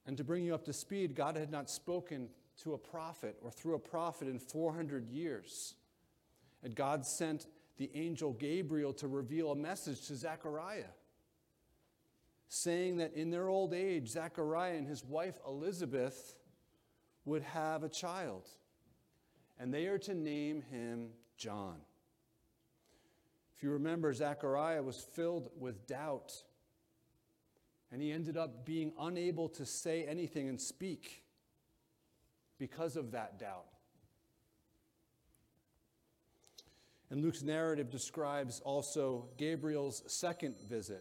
And to bring you up to speed, God had not spoken to a prophet or through a prophet in 400 years. And God sent the angel Gabriel to reveal a message to Zechariah, saying that in their old age, Zechariah and his wife Elizabeth would have a child, and they are to name him John. If you remember, Zechariah was filled with doubt, and he ended up being unable to say anything and speak because of that doubt. And Luke's narrative describes also Gabriel's second visit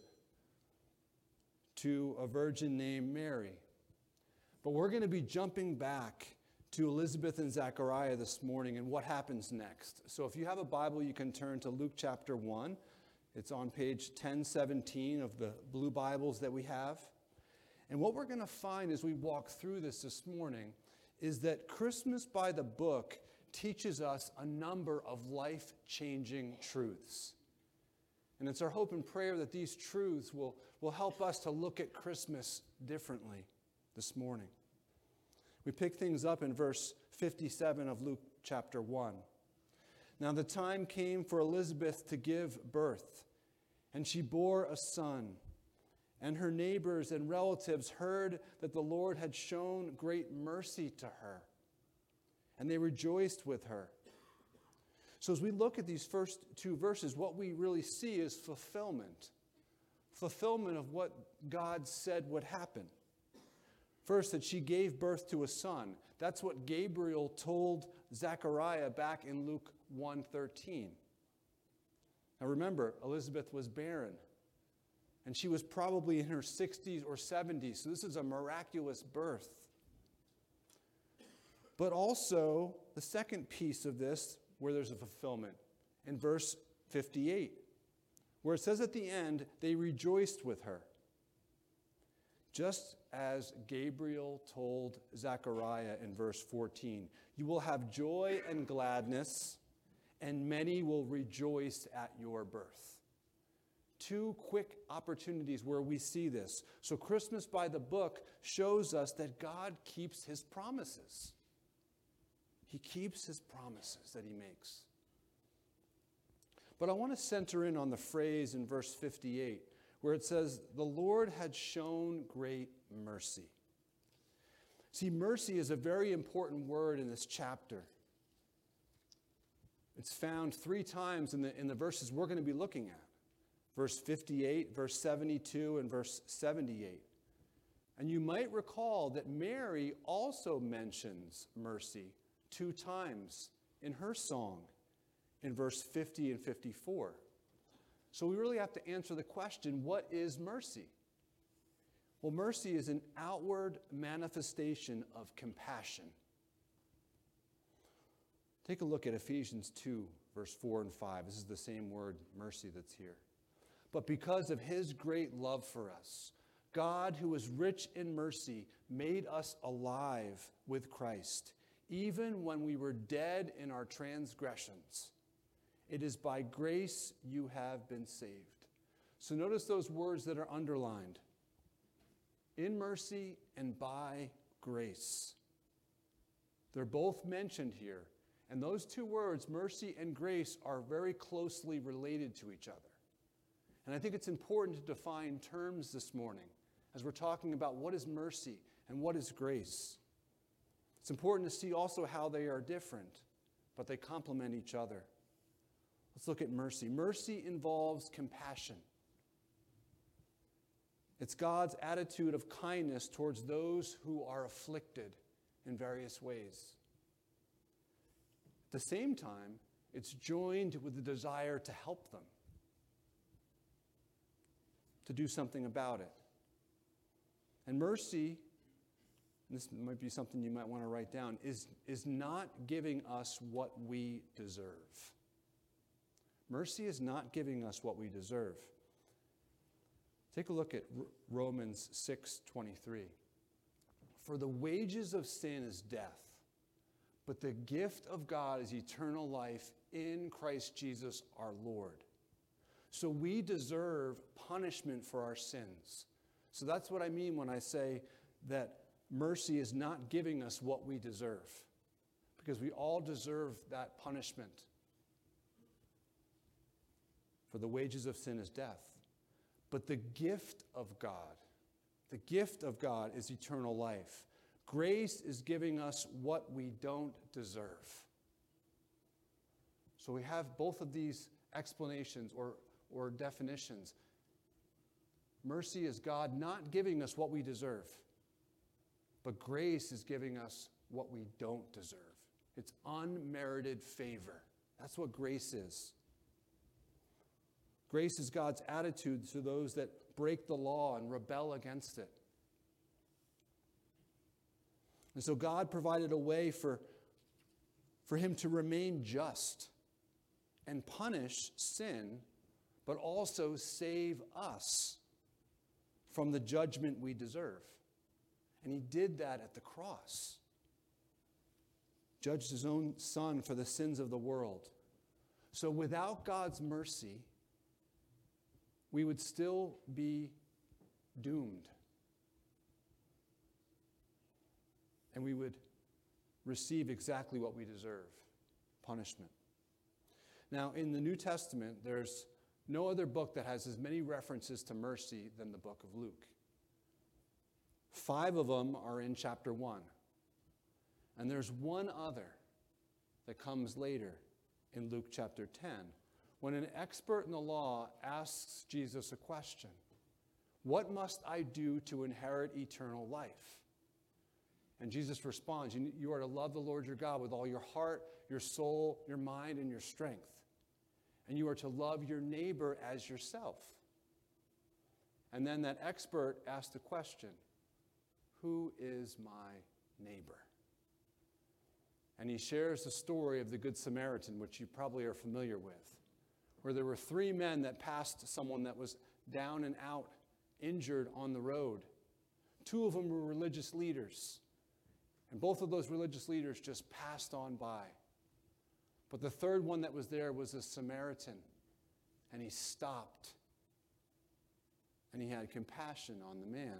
to a virgin named Mary. But we're going to be jumping back to Elizabeth and Zechariah this morning and what happens next. So if you have a Bible, you can turn to Luke chapter 1. It's on page 1017 of the blue Bibles that we have. And what we're going to find as we walk through this morning is that Christmas by the book teaches us a number of life-changing truths. And it's our hope and prayer that these truths will help us to look at Christmas differently this morning. We pick things up in verse 57 of Luke chapter 1. Now the time came for Elizabeth to give birth, and she bore a son. And her neighbors and relatives heard that the Lord had shown great mercy to her, and they rejoiced with her. So as we look at these first two verses, what we really see is fulfillment. Fulfillment of what God said would happen. First, that she gave birth to a son. That's what Gabriel told Zechariah back in Luke 1:13. Now remember, Elizabeth was barren, and she was probably in her 60s or 70s, so this is a miraculous birth. But also, the second piece of this, where there's a fulfillment, in verse 58, where it says at the end, they rejoiced with her. Just as Gabriel told Zechariah in verse 14, you will have joy and gladness, and many will rejoice at your birth. Two quick opportunities where we see this. So Christmas by the book shows us that God keeps his promises. He keeps his promises that he makes. But I want to center in on the phrase in verse 58, where it says, the Lord had shown great mercy. See, mercy is a very important word in this chapter. It's found 3 times in the verses we're going to be looking at. Verse 58, verse 72, and verse 78. And you might recall that Mary also mentions mercy 2 times in her song, in verse 50 and 54. So we really have to answer the question, what is mercy? Well, mercy is an outward manifestation of compassion. Take a look at Ephesians 2, verse 4 and 5. This is the same word, mercy, that's here. But because of his great love for us, God, who is rich in mercy, made us alive with Christ, even when we were dead in our transgressions. It is by grace you have been saved. So notice those words that are underlined. In mercy and by grace. They're both mentioned here. And those 2 words, mercy and grace, are very closely related to each other. And I think it's important to define terms this morning as we're talking about what is mercy and what is grace. It's important to see also how they are different, but they complement each other. Let's look at mercy. Mercy involves compassion. It's God's attitude of kindness towards those who are afflicted in various ways. At the same time, it's joined with the desire to help them, to do something about it. And mercy, and this might be something you might want to write down, is not giving us what we deserve. Mercy is not giving us what we deserve. Take a look at Romans 6:23. For the wages of sin is death, but the gift of God is eternal life in Christ Jesus our Lord. So we deserve punishment for our sins. So that's what I mean when I say that mercy is not giving us what we deserve, because we all deserve that punishment. For the wages of sin is death. But the gift of God is eternal life. Grace is giving us what we don't deserve. So we have both of these explanations or definitions. Mercy is God not giving us what we deserve, but grace is giving us what we don't deserve. It's unmerited favor. That's what grace is. Grace is God's attitude to those that break the law and rebel against it. And so God provided a way for him to remain just and punish sin, but also save us from the judgment we deserve. And he did that at the cross. Judged his own son for the sins of the world. So without God's mercy, we would still be doomed. And we would receive exactly what we deserve, punishment. Now, in the New Testament, there's no other book that has as many references to mercy than the book of Luke. 5 of them are in chapter 1. And there's one other that comes later in Luke chapter 10, when an expert in the law asks Jesus a question. What must I do to inherit eternal life? And Jesus responds, you are to love the Lord your God with all your heart, your soul, your mind, and your strength. And you are to love your neighbor as yourself. And then that expert asked the question, who is my neighbor? And he shares the story of the Good Samaritan, which you probably are familiar with, where there were 3 men that passed someone that was down and out, injured on the road. 2 of them were religious leaders. And both of those religious leaders just passed on by. But the 3rd one that was there was a Samaritan. And he stopped. And he had compassion on the man.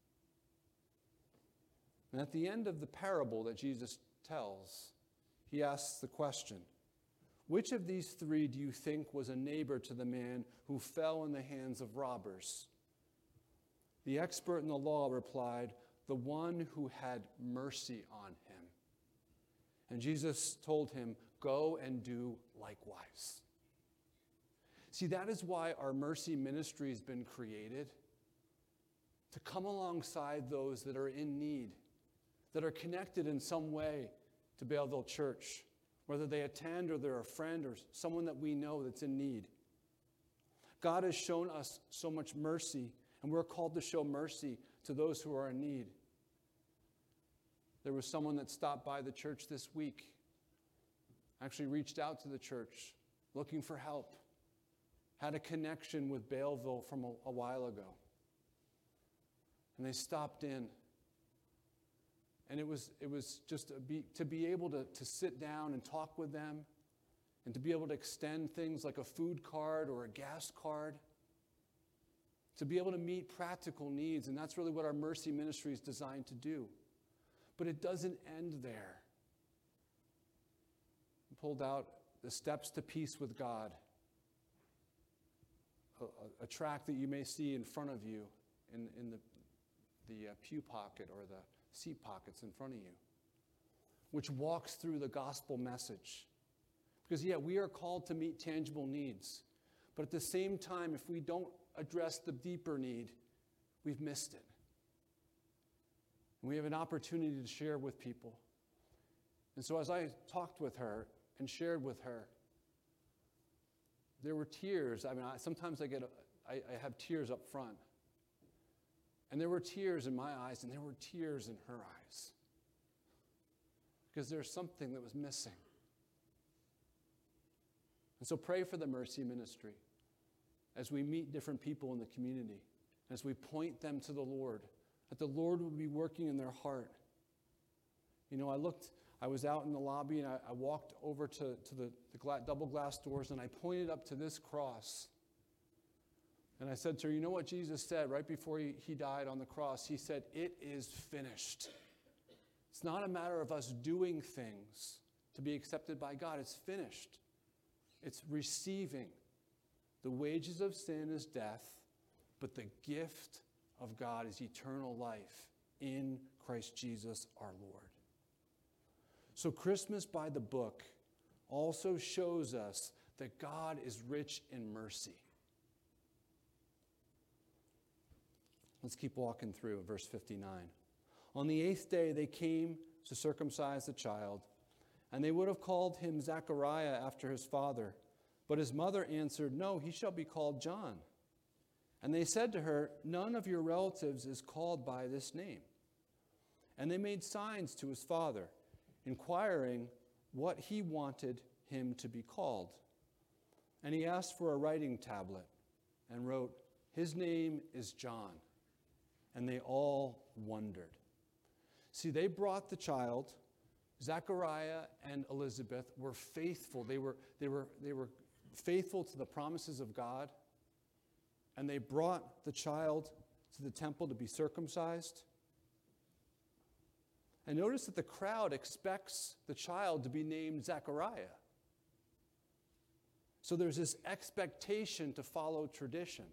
And at the end of the parable that Jesus tells, he asks the question, which of these 3 do you think was a neighbor to the man who fell in the hands of robbers? The expert in the law replied, the one who had mercy on him. And Jesus told him, go and do likewise. See, that is why our mercy ministry has been created, to come alongside those that are in need, that are connected in some way to Belleville Church, whether they attend or they're a friend or someone that we know that's in need. God has shown us so much mercy, and we're called to show mercy to those who are in need. There was someone that stopped by the church this week, actually reached out to the church looking for help, had a connection with Belleville from a while ago. And they stopped in. And it was just to be able to sit down and talk with them, and to be able to extend things like a food card or a gas card, to be able to meet practical needs. And that's really what our mercy ministry is designed to do. But it doesn't end there. I pulled out the Steps to Peace with God, a tract that you may see in front of you in the pew pocket or the seat pockets in front of you, which walks through the gospel message. Because, we are called to meet tangible needs. But at the same time, if we don't address the deeper need, we've missed it. And we have an opportunity to share with people. And so as I talked with her and shared with her, there were tears. Sometimes I have tears up front. And there were tears in my eyes, and there were tears in her eyes. Because there's something that was missing. And so pray for the mercy ministry as we meet different people in the community, as we point them to the Lord, that the Lord would be working in their heart. I was out in the lobby, and I walked over to the double glass doors, and I pointed up to this cross And I said to her, you know what Jesus said right before he died on the cross? He said, it is finished. It's not a matter of us doing things to be accepted by God. It's finished. It's receiving. The wages of sin is death, but the gift of God is eternal life in Christ Jesus our Lord. So Christmas by the book also shows us that God is rich in mercy. Let's keep walking through verse 59. On the 8th day they came to circumcise the child, and they would have called him Zechariah after his father. But his mother answered, no, he shall be called John. And they said to her, none of your relatives is called by this name. And they made signs to his father, inquiring what he wanted him to be called. And he asked for a writing tablet and wrote, his name is John. And they all wondered. See, they brought the child. Zechariah and Elizabeth were faithful. They were faithful to the promises of God. And they brought the child to the temple to be circumcised. And notice that the crowd expects the child to be named Zechariah. So there's this expectation to follow tradition.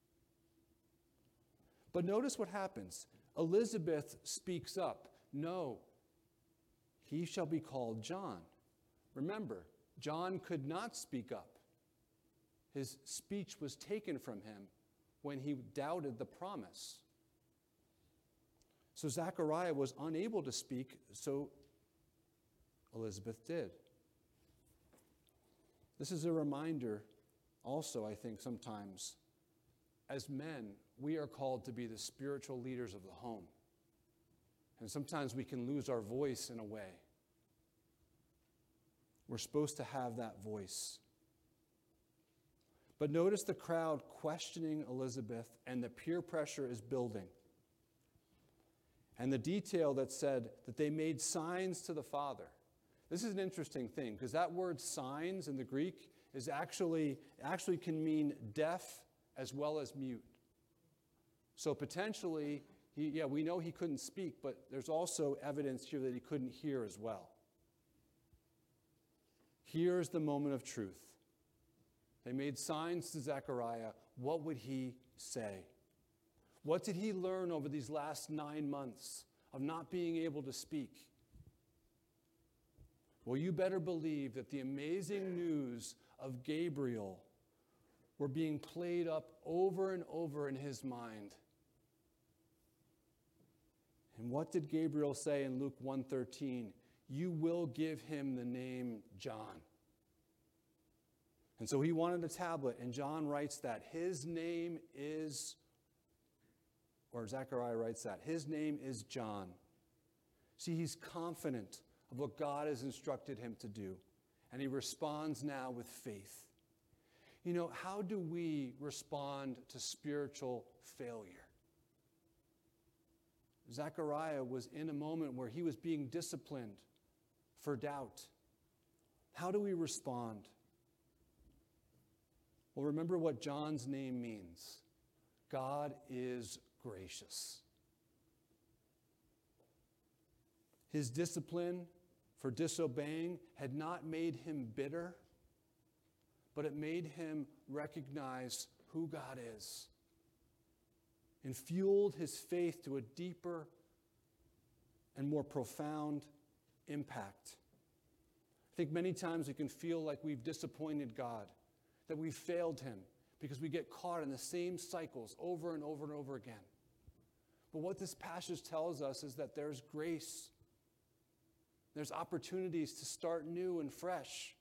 But notice what happens. Elizabeth speaks up. No, he shall be called John. Remember, John could not speak up. His speech was taken from him when he doubted the promise. So Zechariah was unable to speak, so Elizabeth did. This is a reminder also, I think, sometimes, as men, we are called to be the spiritual leaders of the home. And sometimes we can lose our voice in a way. We're supposed to have that voice. But notice the crowd questioning Elizabeth, and the peer pressure is building. And the detail that said that they made signs to the father. This is an interesting thing, because that word signs in the Greek is actually can mean deaf as well as mute. So potentially, we know he couldn't speak, but there's also evidence here that he couldn't hear as well. Here's the moment of truth. They made signs to Zechariah. What would he say? What did he learn over these last 9 months of not being able to speak? Well, you better believe that the amazing news of Gabriel were being played up over and over in his mind. And what did Gabriel say in Luke 1:13? You will give him the name John. And so he wanted a tablet, and John writes that his name is, or Zechariah writes that, his name is John. See, he's confident of what God has instructed him to do, and he responds now with faith. You know, how do we respond to spiritual failure? Zechariah was in a moment where he was being disciplined for doubt. How do we respond? Well, remember what John's name means. God is gracious. His discipline for disobeying had not made him bitter, but it made him recognize who God is and fueled his faith to a deeper and more profound impact. I think many times we can feel like we've disappointed God, that we've failed him because we get caught in the same cycles over and over and over again. But what this passage tells us is that there's grace. There's opportunities to start new and fresh.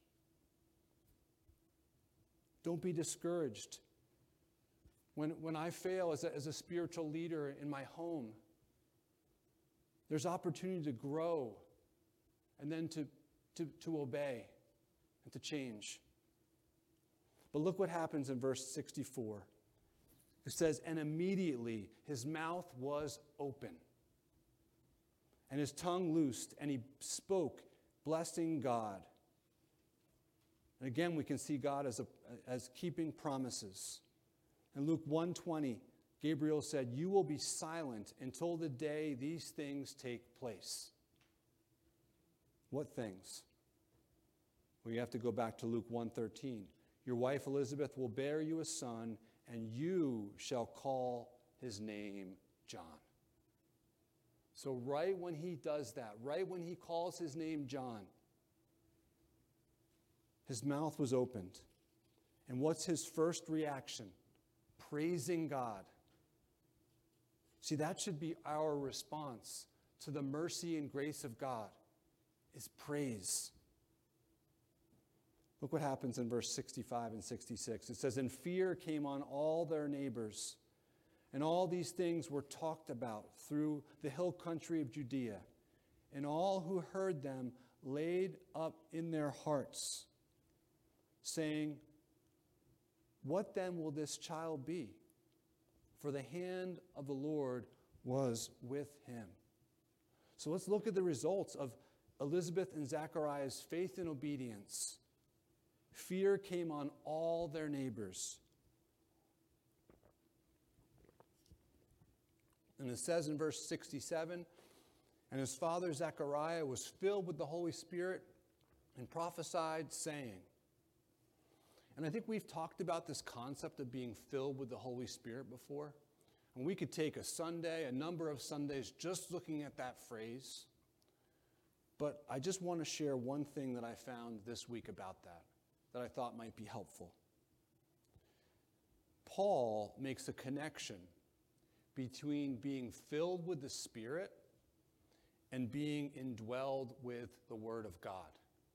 Don't be discouraged. When I fail as a spiritual leader in my home, there's opportunity to grow and then to obey and to change. But look what happens in verse 64. It says, and immediately his mouth was open, and his tongue loosed, and he spoke, blessing God. And again, we can see God as keeping promises. In Luke 1:20, Gabriel said, "You will be silent until the day these things take place." What things? Well, you have to go back to Luke 1:13. Your wife Elizabeth will bear you a son, and you shall call his name John. So right when he does that, right when he calls his name John, his mouth was opened. And what's his first reaction? Praising God. See, that should be our response to the mercy and grace of God, is praise. Look what happens in verse 65 and 66. It says, "And fear came on all their neighbors, and all these things were talked about through the hill country of Judea. And all who heard them laid up in their hearts, saying, 'What then will this child be?' For the hand of the Lord was with him." So let's look at the results of Elizabeth and Zachariah's faith and obedience. Fear came on all their neighbors. And it says in verse 67, "And his father Zechariah was filled with the Holy Spirit and prophesied, saying," and I think we've talked about this concept of being filled with the Holy Spirit before. And we could take a Sunday, a number of Sundays, just looking at that phrase. But I just want to share one thing that I found this week about that I thought might be helpful. Paul makes a connection between being filled with the Spirit and being indwelled with the Word of God.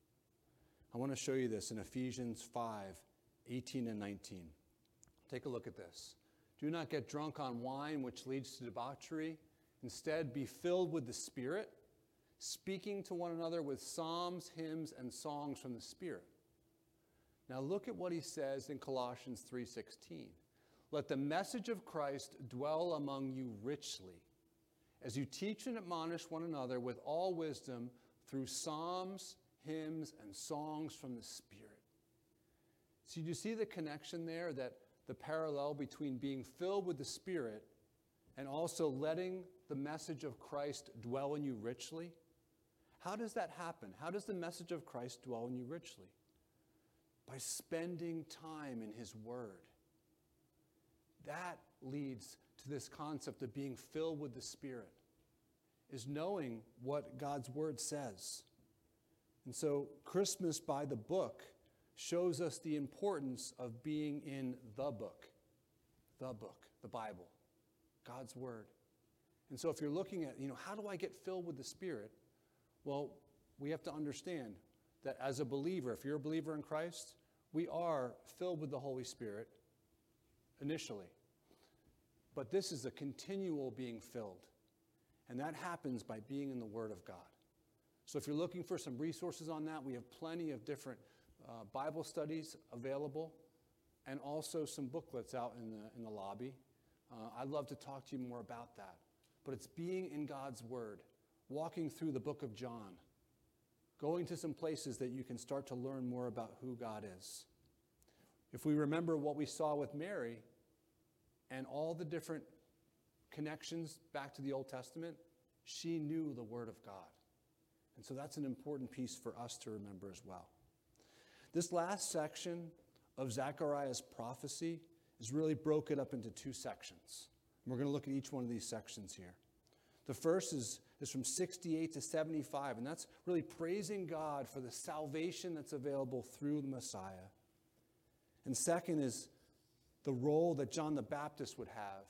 I want to show you this in Ephesians 5:18 and 19. Take a look at this. "Do not get drunk on wine, which leads to debauchery. Instead, be filled with the Spirit, speaking to one another with psalms, hymns, and songs from the Spirit." Now look at what he says in Colossians 3:16. "Let the message of Christ dwell among you richly, as you teach and admonish one another with all wisdom through psalms, hymns, and songs from the Spirit." So do you see the connection there, that the parallel between being filled with the Spirit and also letting the message of Christ dwell in you richly? How does that happen? How does the message of Christ dwell in you richly? By spending time in his Word. That leads to this concept of being filled with the Spirit, is knowing what God's Word says. And so Christmas by the book shows us the importance of being in the book, the Bible, God's Word. And so if you're looking at, how do I get filled with the Spirit? Well, we have to understand that as a believer, if you're a believer in Christ, we are filled with the Holy Spirit initially. But this is a continual being filled. And that happens by being in the Word of God. So if you're looking for some resources on that, we have plenty of different Bible studies available, and also some booklets out in the lobby. I'd love to talk to you more about that. But it's being in God's Word, walking through the book of John, going to some places that you can start to learn more about who God is. If we remember what we saw with Mary and all the different connections back to the Old Testament, she knew the Word of God. And so that's an important piece for us to remember as well. This last section of Zechariah's prophecy is really broken up into two sections. And we're going to look at each one of these sections here. The first is from 68 to 75, and that's really praising God for the salvation that's available through the Messiah. And second is the role that John the Baptist would have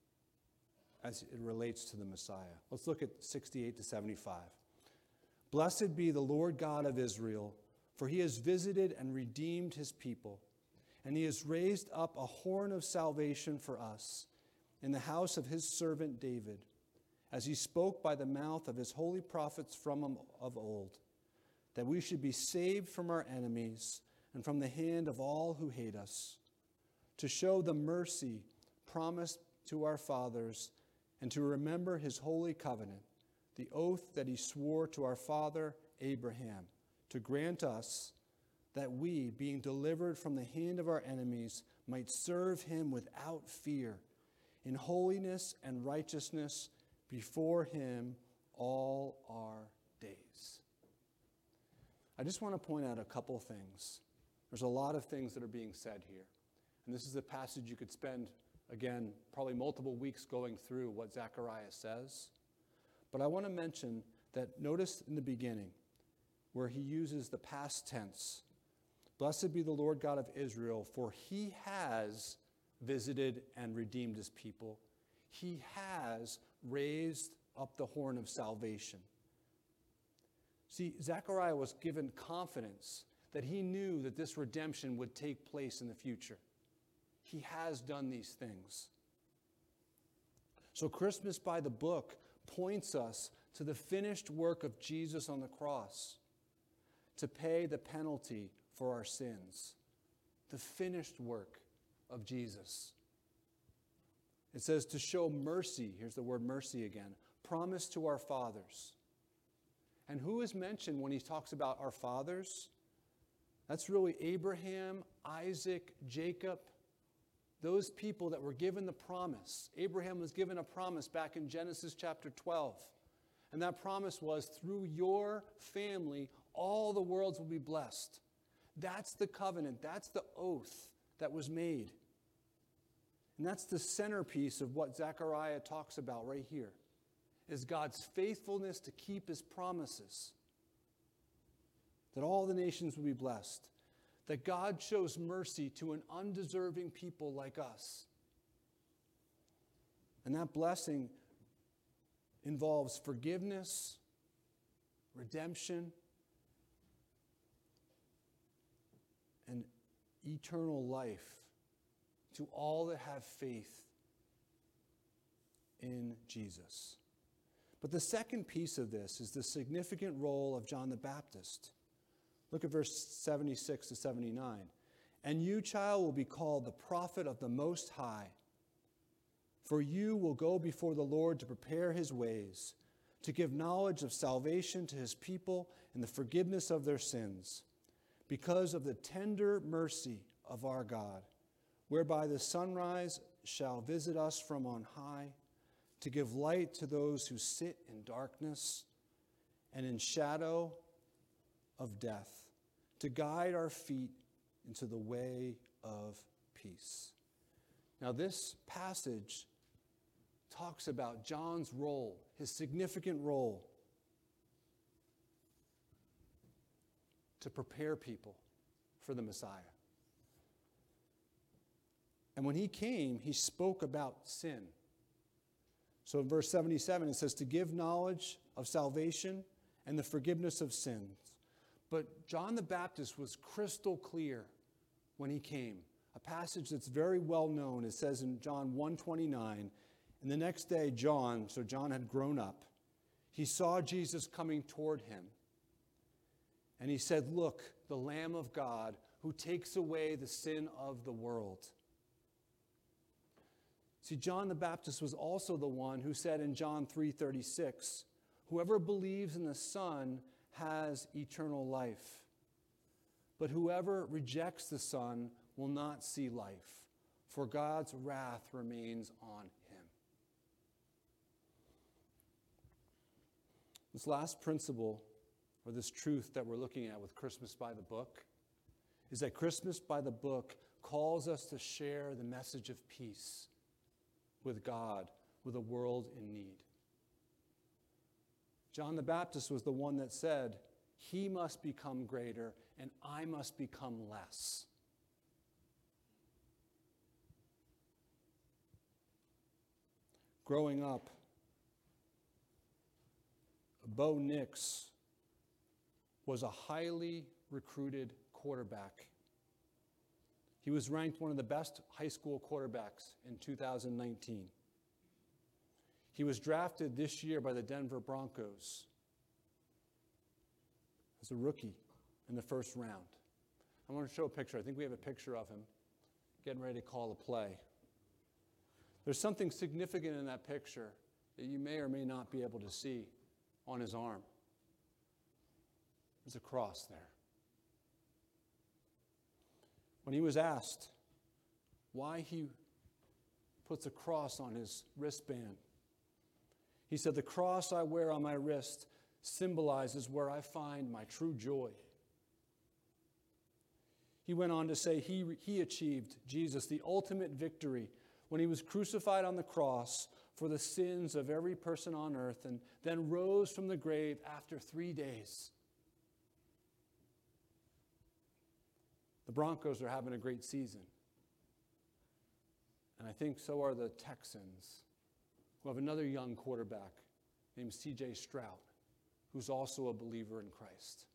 as it relates to the Messiah. Let's look at 68 to 75. "Blessed be the Lord God of Israel, for he has visited and redeemed his people, and he has raised up a horn of salvation for us in the house of his servant David, as he spoke by the mouth of his holy prophets from of old, that we should be saved from our enemies and from the hand of all who hate us, to show the mercy promised to our fathers, and to remember his holy covenant, the oath that he swore to our father Abraham, to grant us that we, being delivered from the hand of our enemies, might serve him without fear, in holiness and righteousness before him all our days. I just want to point out a couple things. There's a lot of things that are being said here. And this is a passage you could spend, again, probably multiple weeks going through what Zechariah says. But I want to mention that notice in the beginning where he uses the past tense. Blessed be the Lord God of Israel, for he has visited and redeemed his people. He has raised up the horn of salvation. See, Zechariah was given confidence that he knew that this redemption would take place in the future. He has done these things. So Christmas by the book points us to the finished work of Jesus on the cross to pay the penalty for our sins. The finished work of Jesus. It says to show mercy, here's the word mercy again, promise to our fathers. And who is mentioned when he talks about our fathers? That's really Abraham, Isaac, Jacob, those people that were given the promise. Abraham was given a promise back in Genesis chapter 12. And that promise was, through your family, all the worlds will be blessed. That's the covenant. That's the oath that was made. And that's the centerpiece of what Zechariah talks about right here, is God's faithfulness to keep his promises. That all the nations will be blessed. That God shows mercy to an undeserving people like us. And that blessing involves forgiveness, redemption, and eternal life to all that have faith in Jesus. But the second piece of this is the significant role of John the Baptist. Look at verse 76 to 79. And you, child, will be called the prophet of the Most High. For you will go before the Lord to prepare his ways, to give knowledge of salvation to his people and the forgiveness of their sins, because of the tender mercy of our God, whereby the sunrise shall visit us from on high, to give light to those who sit in darkness and in shadow of death, to guide our feet into the way of peace. Now, this passage talks about John's role, his significant role to prepare people for the Messiah. And when he came, he spoke about sin. So in verse 77, it says to give knowledge of salvation and the forgiveness of sins. But John the Baptist was crystal clear when he came. A passage that's very well known. It says in John 1:29, and the next day John, so John had grown up, he saw Jesus coming toward him. And he said, look, the Lamb of God who takes away the sin of the world. See, John the Baptist was also the one who said in John 3:36, whoever believes in the Son has eternal life. But whoever rejects the Son will not see life, for God's wrath remains on him. This last principle, or this truth that we're looking at with Christmas by the Book, is that Christmas by the Book calls us to share the message of peace with God, with a world in need. John the Baptist was the one that said, he must become greater and I must become less. Growing up, Bo Nix was a highly recruited quarterback. He was ranked one of the best high school quarterbacks in 2019. He was drafted this year by the Denver Broncos as a rookie in the first round. I want to show a picture. I think we have a picture of him getting ready to call a play. There's something significant in that picture that you may or may not be able to see on his arm. There's a cross there. When he was asked, why he puts a cross on his wristband. He said, "The cross I wear on my wrist symbolizes where I find my true joy." He went on to say he achieved, Jesus, the ultimate victory when he was crucified on the cross for the sins of every person on earth and then rose from the grave after 3 days. The Broncos are having a great season. And I think so are the Texans, who have another young quarterback named C.J. Stroud, who's also a believer in Christ.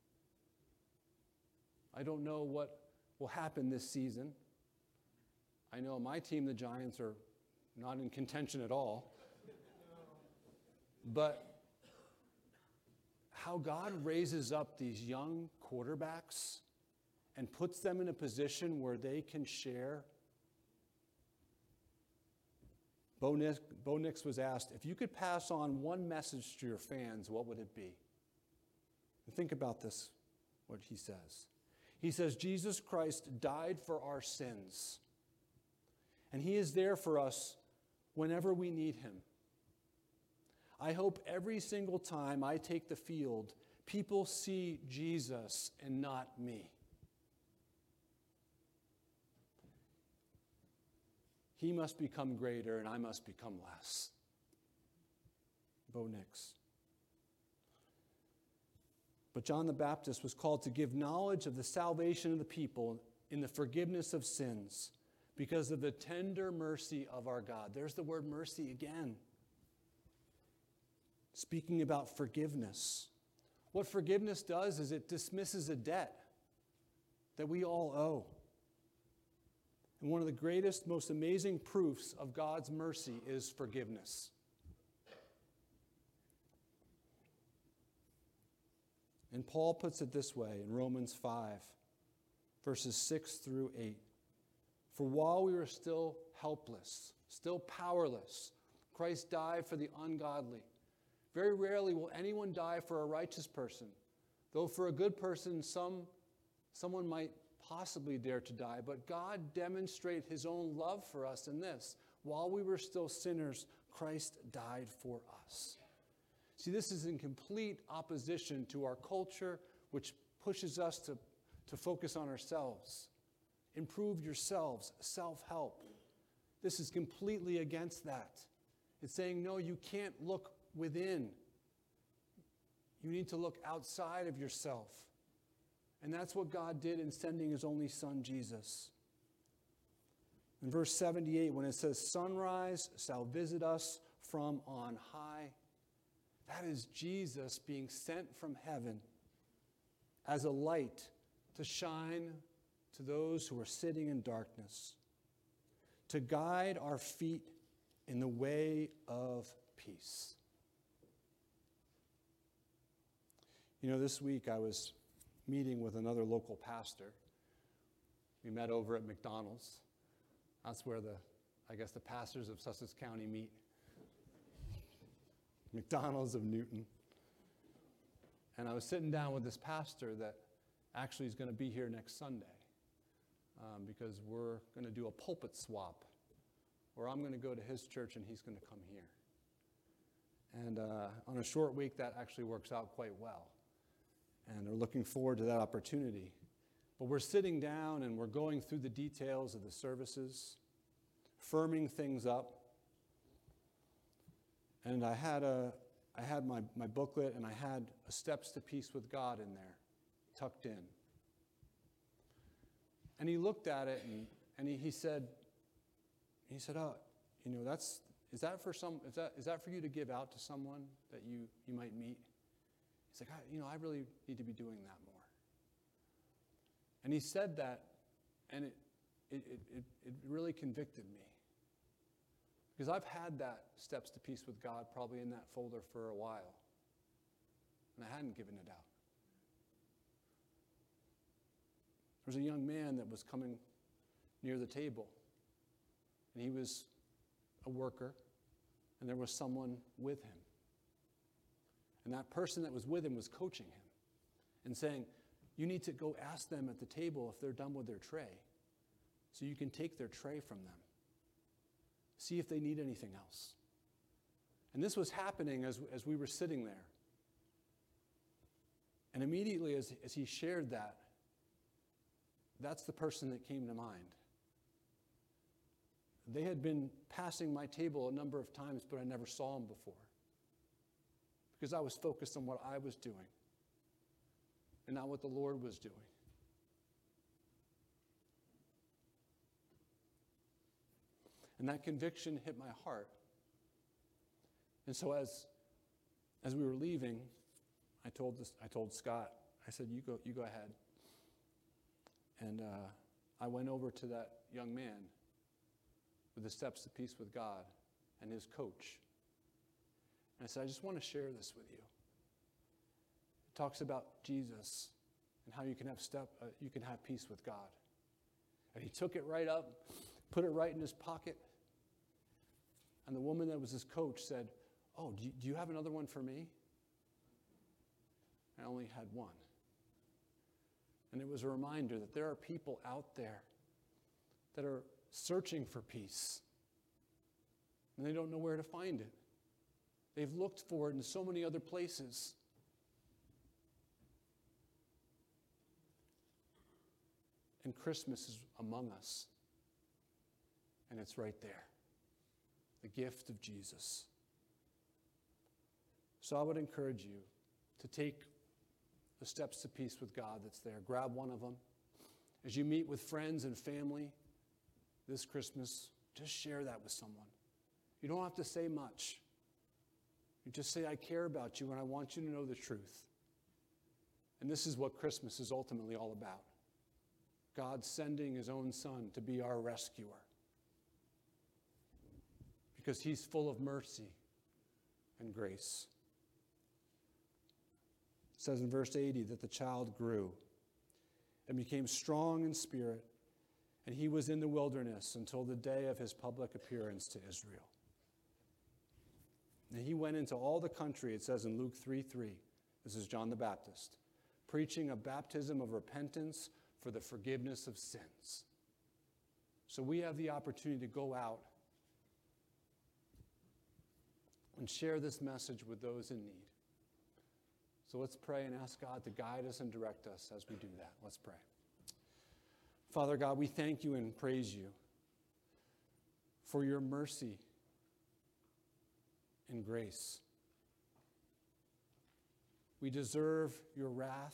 I don't know what will happen this season. I know my team, the Giants, are not in contention at all. But how God raises up these young quarterbacks and puts them in a position where they can share. Bo Nix was asked, if you could pass on one message to your fans, what would it be? And think about this, what he says. He says, Jesus Christ died for our sins, and he is there for us whenever we need him. I hope every single time I take the field, people see Jesus and not me. He must become greater and I must become less. Bo Nix. But John the Baptist was called to give knowledge of the salvation of the people in the forgiveness of sins because of the tender mercy of our God. There's the word mercy again. Speaking about forgiveness. What forgiveness does is it dismisses a debt that we all owe. And one of the greatest, most amazing proofs of God's mercy is forgiveness. And Paul puts it this way in Romans 5, verses 6 through 8. For while we were still helpless, still powerless, Christ died for the ungodly. Very rarely will anyone die for a righteous person, though for a good person someone might possibly dare to die. But God demonstrated his own love for us in this. While we were still sinners, Christ died for us. See, this is in complete opposition to our culture, which pushes us to focus on ourselves. Improve yourselves, self-help. This is completely against that. It's saying, no, you can't look within. You need to look outside of yourself. And that's what God did in sending his only son, Jesus. In verse 78, when it says, sunrise shall visit us from on high, that is Jesus being sent from heaven as a light to shine to those who are sitting in darkness, to guide our feet in the way of peace. You know, this week I was meeting with another local pastor. We met over at McDonald's. That's where the pastors of Sussex County meet. McDonald's of Newton. And I was sitting down with this pastor that actually is going to be here next Sunday because we're going to do a pulpit swap where I'm going to go to his church and he's going to come here. And on a short week, that actually works out quite well. And we're looking forward to that opportunity. But we're sitting down and we're going through the details of the services, firming things up. And I had my booklet and I had a Steps to Peace with God in there, tucked in. And he looked at it and he said, oh, you know, is that for you to give out to someone that you might meet? He's like, I really need to be doing that more. And he said that, and it really convicted me. Because I've had that Steps to Peace with God probably in that folder for a while. And I hadn't given it out. There was a young man that was coming near the table. And he was a worker. And there was someone with him. And that person that was with him was coaching him and saying, you need to go ask them at the table if they're done with their tray. so you can take their tray from them. See if they need anything else. And this was happening as we were sitting there. And immediately as he shared that, that's the person that came to mind. They had been passing my table a number of times, but I never saw them before, because I was focused on what I was doing and not what the Lord was doing. And that conviction hit my heart. And so as we were leaving, I told Scott, I said, you go ahead. And I went over to that young man with the Steps to Peace with God and his coach. And I said, I just want to share this with you. It talks about Jesus and how you can have peace with God. And he took it right up, put it right in his pocket. And the woman that was his coach said, oh, do you have another one for me? I only had one. And it was a reminder that there are people out there that are searching for peace, and they don't know where to find it. They've looked for it in so many other places. And Christmas is among us, and it's right there. The gift of Jesus. So I would encourage you to take the Steps to Peace with God that's there. Grab one of them. As you meet with friends and family this Christmas, just share that with someone. You don't have to say much. You just say, I care about you and I want you to know the truth. And this is what Christmas is ultimately all about. God sending his own Son to be our rescuer. Because he's full of mercy and grace. It says in verse 80 that the child grew and became strong in spirit, and he was in the wilderness until the day of his public appearance to Israel. And he went into all the country, it says in Luke 3:3, this is John the Baptist, preaching a baptism of repentance for the forgiveness of sins. So we have the opportunity to go out and share this message with those in need. So let's pray and ask God to guide us and direct us as we do that. Let's pray. Father God, we thank you and praise you for your mercy and grace. We deserve your wrath,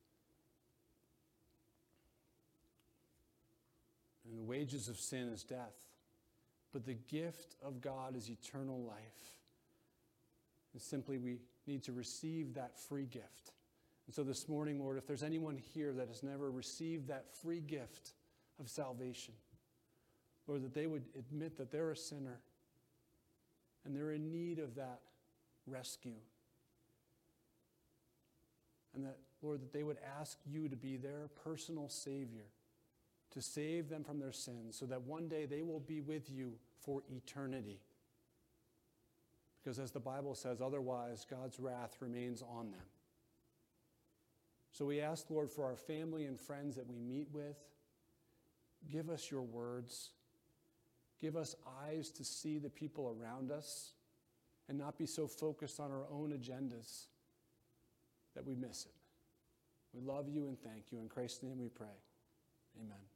and the wages of sin is death. But the gift of God is eternal life. And simply we need to receive that free gift. And so this morning, Lord, if there's anyone here that has never received that free gift of salvation, Lord, that they would admit that they're a sinner and they're in need of that rescue. And that, Lord, that they would ask you to be their personal Savior, to save them from their sins, so that one day they will be with you for eternity. Because as the Bible says, otherwise God's wrath remains on them. So we ask, Lord, for our family and friends that we meet with, give us your words. Give us eyes to see the people around us and not be so focused on our own agendas that we miss it. We love you and thank you. In Christ's name we pray. Amen.